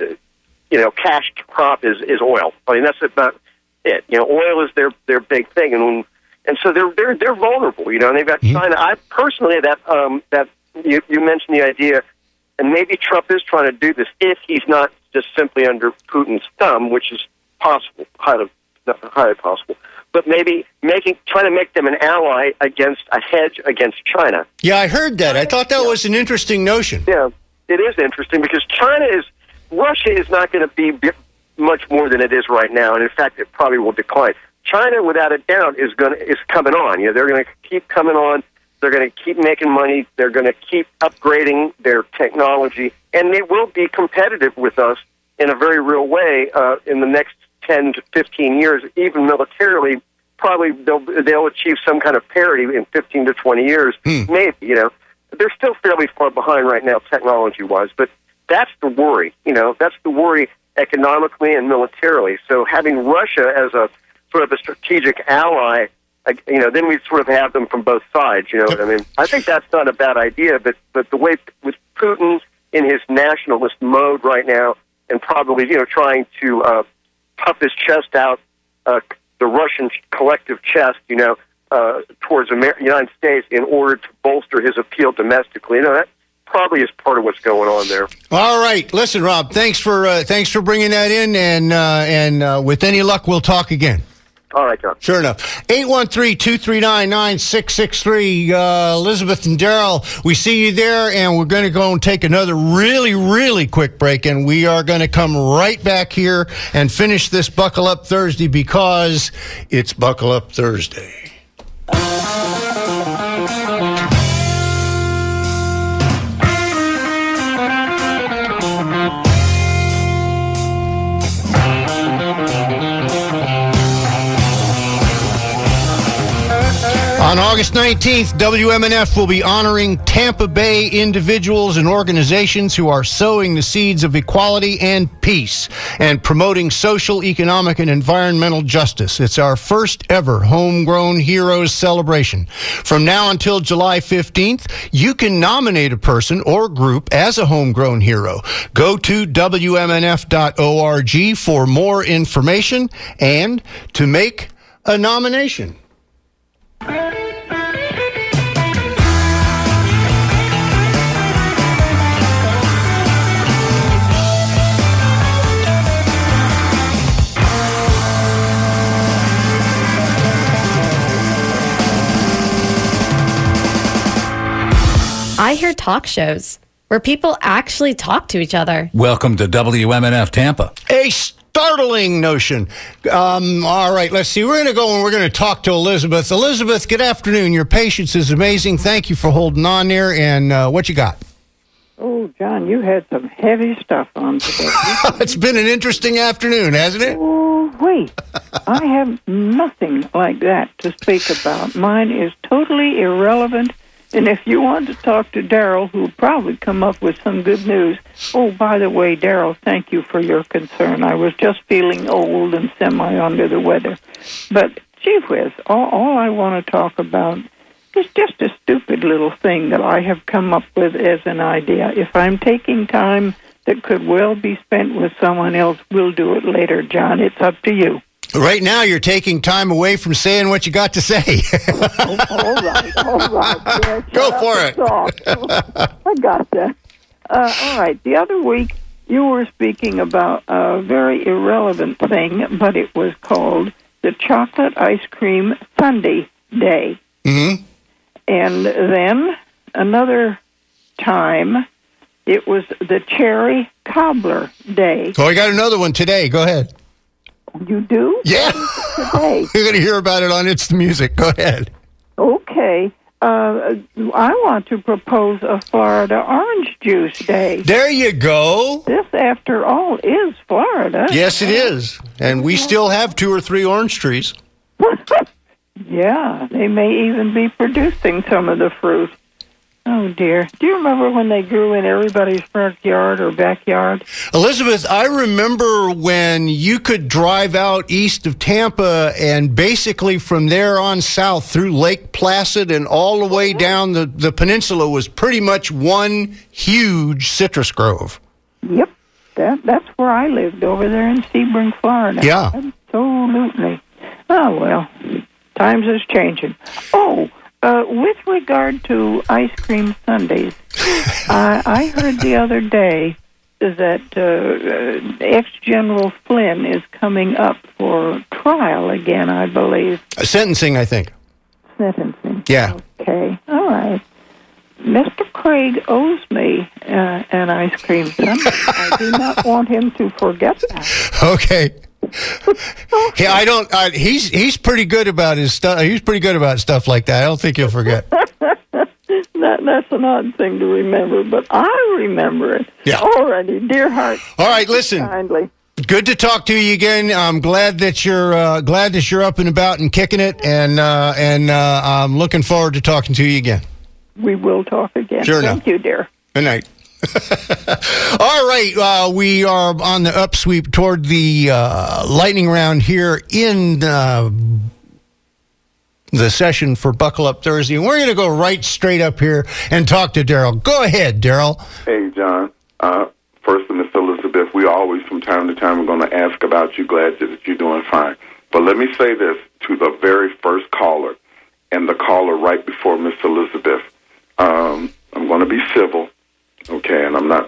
you know, cash crop is, is oil. I mean, that's about it. You know, oil is their their big thing, and when, and so they're they're they're vulnerable. You know, and they've got mm-hmm. China. I personally that um, that. You, you mentioned the idea, and maybe Trump is trying to do this if he's not just simply under Putin's thumb, which is possible, highly, highly possible. But maybe making trying to make them an ally against a hedge against China. Yeah, I heard that. I thought that was an interesting notion. Yeah, it is interesting because China is Russia is not going to be much more than it is right now, and in fact, it probably will decline. China, without a doubt, is going to, is coming on. You know, they're going to keep coming on. They're going to keep making money. They're going to keep upgrading their technology, and they will be competitive with us in a very real way uh, in the next ten to fifteen years, even militarily. Probably they'll they'll achieve some kind of parity in fifteen to twenty years. Hmm. Maybe, you know. They're still fairly far behind right now technology-wise, but that's the worry. You know, that's the worry economically and militarily. So having Russia as a sort of a strategic ally, you know, then we sort of have them from both sides, you know what I mean? I think that's not a bad idea, but, but the way with Putin in his nationalist mode right now and probably, you know, trying to uh, puff his chest out uh, the Russian collective chest, you know, uh, towards the Amer- United States in order to bolster his appeal domestically. You know, that probably is part of what's going on there. All right. Listen, Rob, thanks for uh, thanks for bringing that in, and uh, and uh, with any luck, we'll talk again. All right, John. Sure enough. eight one three, two three nine, nine six six three. Uh, Elizabeth and Daryl, we see you there, and we're going to go and take another really, really quick break, and we are going to come right back here and finish this Buckle Up Thursday because it's Buckle Up Thursday. On August nineteenth, W M N F will be honoring Tampa Bay individuals and organizations who are sowing the seeds of equality and peace and promoting social, economic, and environmental justice. It's our first ever Homegrown Heroes celebration. From now until July fifteenth, you can nominate a person or group as a homegrown hero. Go to W M N F dot org for more information and to make a nomination. I hear talk shows where people actually talk to each other. Welcome to W M N F Tampa. A startling notion. Um, all right, let's see. We're going to go and we're going to talk to Elizabeth. Elizabeth, good afternoon. Your patience is amazing. Thank you for holding on there. And uh, what you got? Oh, John, you had some heavy stuff on today. It's been an interesting afternoon, hasn't it? Oh, wait. I have nothing like that to speak about. Mine is totally irrelevant. And if you want to talk to Daryl, who'll probably come up with some good news. Oh, by the way, Daryl, thank you for your concern. I was just feeling old and semi under the weather. But, gee whiz, all, all I want to talk about is just a stupid little thing that I have come up with as an idea. If I'm taking time that could well be spent with someone else, we'll do it later, John. It's up to you. Right now, you're taking time away from saying what you got to say. oh, all right, all right. Yeah, Go for it. I got that. Uh, all right. The other week, you were speaking about a very irrelevant thing, but it was called the Chocolate Ice Cream Sundae Day. Mm-hmm. And then another time, it was the Cherry Cobbler Day. Oh, I got another one today. Go ahead. You do? Yeah. Today. You're going to hear about it on It's the Music. Go ahead. Okay. Uh, I want to propose a Florida Orange Juice Day. There you go. This, after all, is Florida. Yes, it is. And we still have two or three orange trees. Yeah, they may even be producing some of the fruit. Oh, dear. Do you remember when they grew in everybody's front yard or backyard? Elizabeth, I remember when you could drive out east of Tampa and basically from there on south through Lake Placid and all the way down the, the peninsula was pretty much one huge citrus grove. Yep. That, that's where I lived, over there in Sebring, Florida. Yeah. Absolutely. Oh, well, times is changing. Oh, Uh, with regard to ice cream sundaes, uh, I heard the other day that uh, uh, ex-General Flynn is coming up for trial again, I believe. Uh, sentencing, I think. Sentencing. Yeah. Okay. All right. Mister Craig owes me uh, an ice cream sundae. I do not want him to forget that. Okay. Yeah, I don't. Uh, he's he's pretty good about his stuff. He's pretty good about stuff like that. I don't think he'll forget. that that's an odd thing to remember, but I remember it. Yeah. Alrighty, dear heart. All right, listen. Kindly. Good to talk to you again. I'm glad that you're uh, glad that you're up and about and kicking it, and uh, and uh, I'm looking forward to talking to you again. We will talk again. Sure Thank enough. you, dear. Good night. All right, uh, we are on the upsweep toward the uh, lightning round here in uh, the session for Buckle Up Thursday. And we're going to go right straight up here and talk to Daryl. Go ahead, Daryl. Hey, John. Uh, first, Miss Elizabeth, we always from time to time are going to ask about you. Glad that you're doing fine. But let me say this to the very first caller and the caller right before Miss Elizabeth. Um, I'm going to be civil, okay, and I'm not,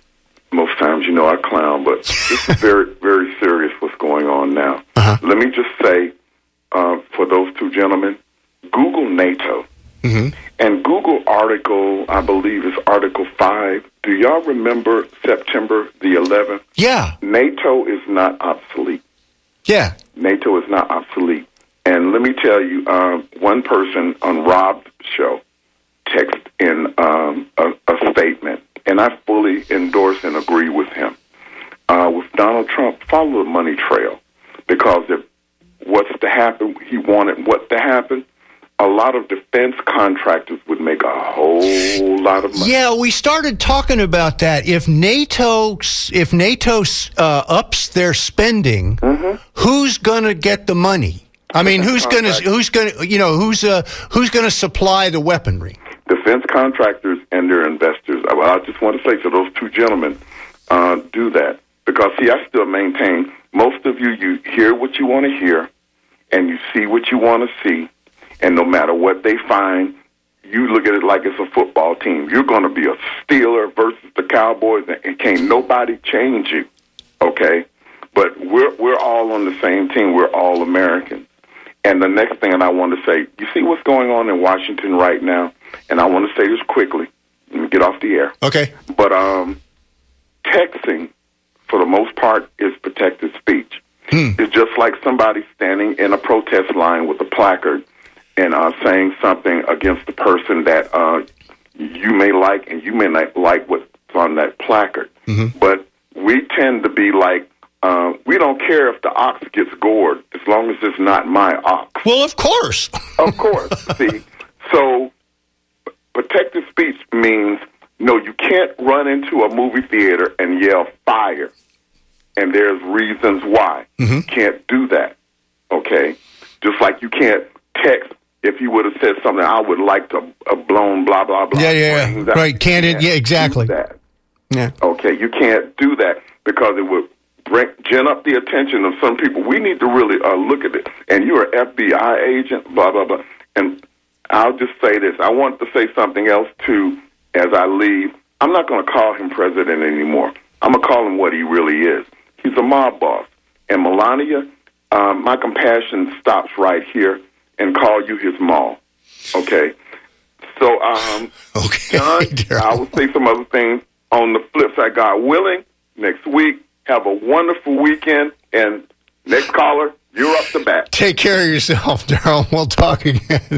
most times, you know, I clown, but this is very, very serious what's going on now. Uh-huh. Let me just say, uh, for those two gentlemen, Google NATO. Mm-hmm. And Google article, I believe, is Article five. Do y'all remember September the eleventh? Yeah. NATO is not obsolete. Yeah. NATO is not obsolete. And let me tell you, uh, one person on Rob's show texted in um, a, a statement, and I fully endorse and agree with him. Uh, with Donald Trump, follow the money trail. Because if what's to happen, he wanted what to happen, a lot of defense contractors would make a whole lot of money. Yeah, we started talking about that. If NATO, if NATO uh, ups their spending, mm-hmm. who's going to get the money? I mean, who's going to who's going to you know who's uh, who's going to supply the weaponry? Defense contractors and their investors. Well, I just want to say to those two gentlemen, uh, do that because see, I still maintain most of you you hear what you want to hear, and you see what you want to see. And no matter what they find, you look at it like it's a football team. You're going to be a Steeler versus the Cowboys, and can't nobody change you, okay? But we're we're all on the same team. We're all Americans. And the next thing, and I want to say, you see what's going on in Washington right now? And I want to say this quickly. Let me get off the air. Okay. But um, texting, for the most part, is protected speech. Hmm. It's just like somebody standing in a protest line with a placard and uh, saying something against the person that uh, you may like and you may not like what's on that placard. Mm-hmm. But we tend to be like, uh, we don't care if the ox gets gored as long as it's not my ox. Well, of course. Of course. See, so protected speech means, no, you can't run into a movie theater and yell fire. And there's reasons why. Mm-hmm. You can't do that, okay? Just like you can't text. If you would have said something, I would like to have blown blah, blah, blah. Yeah, yeah, yeah. Right, can't it? Yeah, exactly. That. Yeah. Okay, you can't do that because it would bring, gin up the attention of some people. We need to really uh, look at it. And you're an F B I agent, blah, blah, blah. And I'll just say this. I want to say something else, too, as I leave. I'm not going to call him president anymore. I'm going to call him what he really is. He's a mob boss. And Melania, um, my compassion stops right here. And call you his mall, okay? So, um, okay, John, I will say some other things on the flip side. God willing, next week, have a wonderful weekend. And next caller, you're up to bat. Take care of yourself, Daryl. We'll talk again.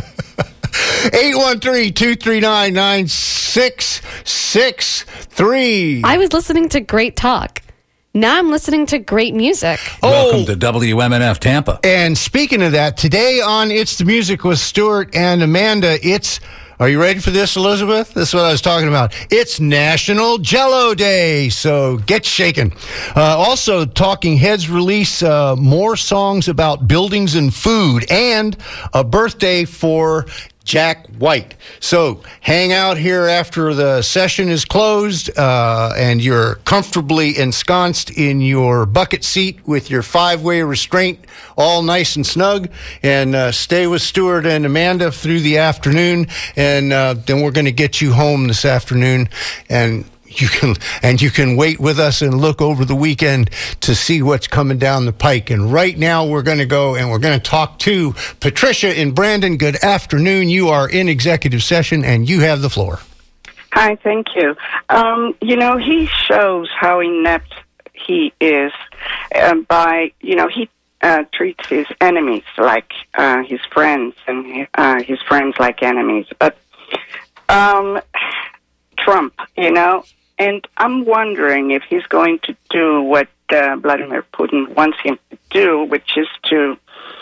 eight one three, two three nine, nine six six three. I was listening to great talk. Now I'm listening to great music. Welcome oh. to W M N F Tampa. And speaking of that, today on It's the Music with Stuart and Amanda, it's, are you ready for this, Elizabeth? This is what I was talking about. It's National Jell-O Day, so get shaken. Uh, also, Talking Heads release uh, more songs about buildings and food and a birthday for Jack White. So hang out here after the session is closed uh, and you're comfortably ensconced in your bucket seat with your five-way restraint all nice and snug, and uh, stay with Stuart and Amanda through the afternoon, and uh, then we're going to get you home this afternoon, and you can and you can wait with us and look over the weekend to see what's coming down the pike. And right now we're going to go and we're going to talk to Patricia in Brandon. Good afternoon. You are in executive session and you have the floor. Hi, thank you. Um, you know, he shows how inept he is uh, by, you know, he uh, treats his enemies like uh, his friends and uh, his friends like enemies. But um, Trump, you know, and I'm wondering if he's going to do what uh, Vladimir Putin wants him to do, which is to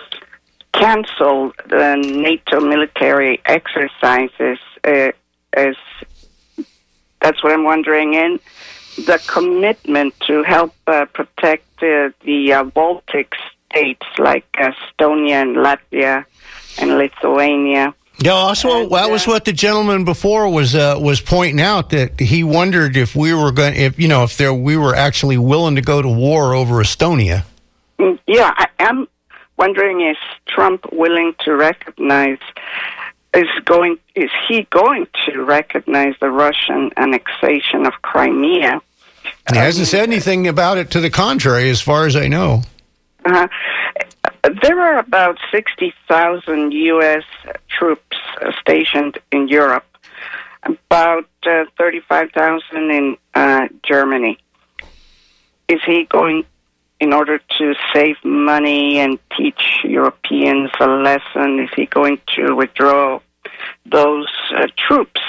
cancel the NATO military exercises. Uh, as that's what I'm wondering. And the commitment to help uh, protect uh, the uh, Baltic states like Estonia and Latvia and Lithuania. Yeah, also and, that was what the gentleman before was uh, was pointing out, that he wondered if we were going, if you know, if there we were actually willing to go to war over Estonia. Yeah, I, I'm. wondering, is Trump willing to recognize, is going, is he going to recognize the Russian annexation of Crimea? He hasn't said anything about it to the contrary, as far as I know. Uh, there are about sixty thousand U S troops uh, stationed in Europe, about uh, thirty-five thousand in uh, Germany. Is he going, in order to save money and teach Europeans a lesson, is he going to withdraw those uh, troops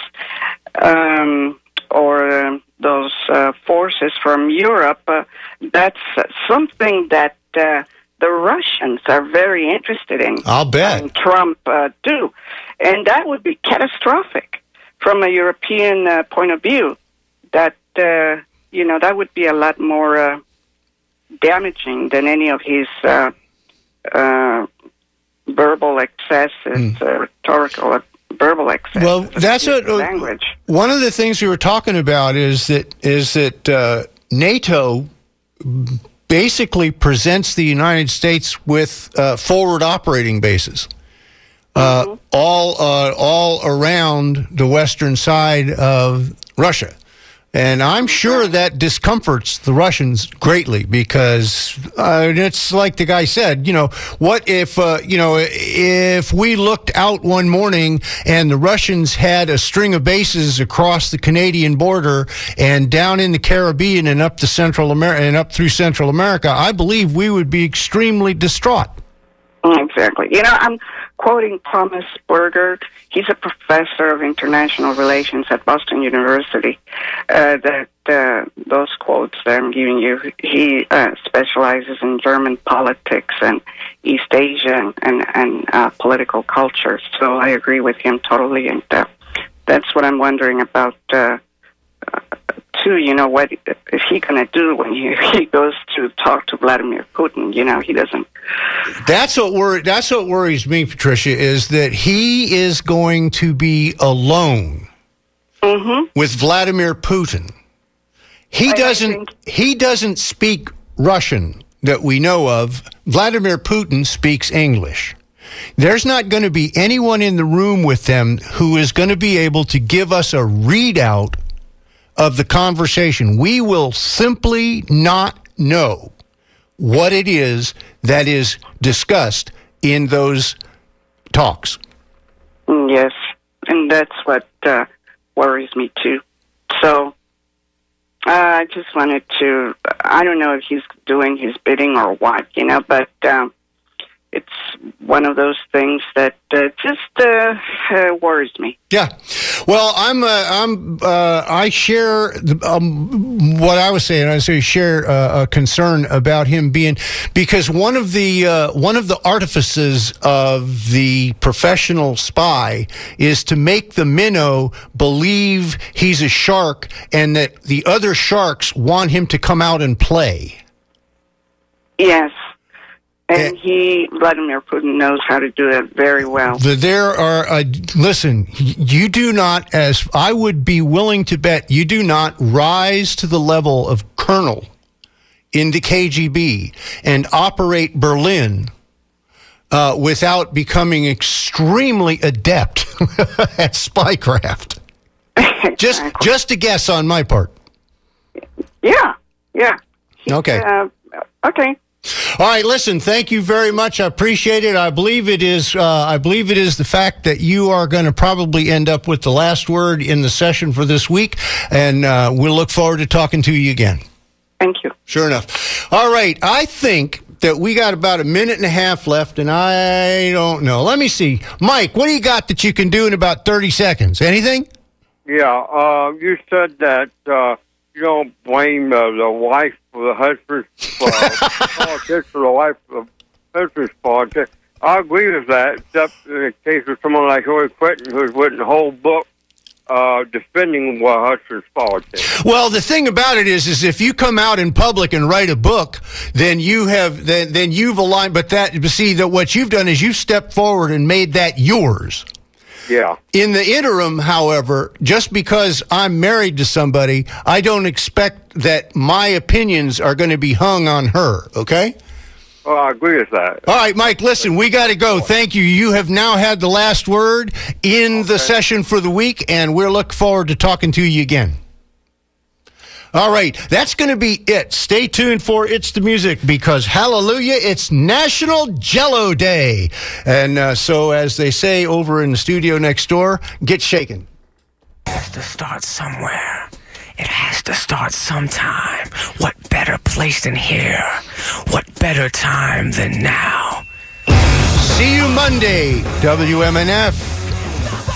um, or um, those uh, forces from Europe? Uh, that's uh, something that uh, the Russians are very interested in. I'll bet. And Trump uh, do. And that would be catastrophic from a European uh, point of view. That, uh, you know, that would be a lot more uh, damaging than any of his uh, uh, verbal excesses, mm. uh, rhetorical uh, verbal excesses. Well, that's what, language. One of the things we were talking about is that is that uh, NATO basically presents the United States with uh, forward operating bases, uh, mm-hmm. all uh, all around the western side of Russia. And I'm sure that discomforts the Russians greatly because uh, it's like the guy said, you know, what if, uh, you know, if we looked out one morning and the Russians had a string of bases across the Canadian border and down in the Caribbean and up to Central America and up through Central America, I believe we would be extremely distraught. Exactly. You know, I'm quoting Thomas Berger. He's a professor of international relations at Boston University. Uh, that uh, those quotes that I'm giving you, he uh, specializes in German politics and East Asia and, and, and uh, political culture. So I agree with him totally, and uh, that's what I'm wondering about. Uh, uh, too, you know, what is he going to do when he, he goes to talk to Vladimir Putin? You know, he doesn't. That's what wor- That's what worries me, Patricia, is that he is going to be alone mm-hmm. with Vladimir Putin. He I, doesn't. I think- he doesn't speak Russian that we know of. Vladimir Putin speaks English. There's not going to be anyone in the room with them who is going to be able to give us a readout of the conversation. We will simply not know what it is that is discussed in those talks. Yes, and that's what uh, worries me too. So uh, I just wanted to, I don't know if he's doing his bidding or what, you know, but um, it's one of those things that uh, just uh, uh, worries me. Yeah, well, I'm, uh, I'm, uh, I share the, um, what I was saying. I say share uh, a concern about him being, because one of the uh, one of the artifices of the professional spy is to make the minnow believe he's a shark and that the other sharks want him to come out and play. Yes. And he, Vladimir Putin, knows how to do that very well. There are, uh, listen, you do not, as I would be willing to bet, you do not rise to the level of colonel in the K G B and operate Berlin uh, without becoming extremely adept at spycraft. Just, just a guess on my part. Yeah, yeah. Okay. Uh, okay. All right, listen, thank you very much. I appreciate it. I believe it is uh, I believe it is the fact that you are going to probably end up with the last word in the session for this week, and uh, we'll look forward to talking to you again. Thank you. Sure enough. All right, I think that we got about a minute and a half left, and I don't know. Let me see. Mike, what do you got that you can do in about thirty seconds? Anything? Yeah, uh, you said that uh, you don't blame uh, the wife for the husband's uh, politics or the wife of the husband's politics. I agree with that, except in the case of someone like Hillary Clinton, who's written a whole book uh, defending her husband's politics. Well, the thing about it is, is if you come out in public and write a book, then you have then then you've aligned. But that see that what you've done is you've stepped forward and made that yours. Yeah. In the interim, however, just because I'm married to somebody, I don't expect that my opinions are going to be hung on her, okay? Well, I agree with that. All right, Mike, listen, we got to go. Thank you. You have now had the last word in okay. the session for the week, and we're looking forward to talking to you again. All right, that's going to be it. Stay tuned for It's the Music because, hallelujah, it's National Jell-O Day. And uh, so, as they say over in the studio next door, get shaken. It has to start somewhere. It has to start sometime. What better place than here? What better time than now? See you Monday, W M N F.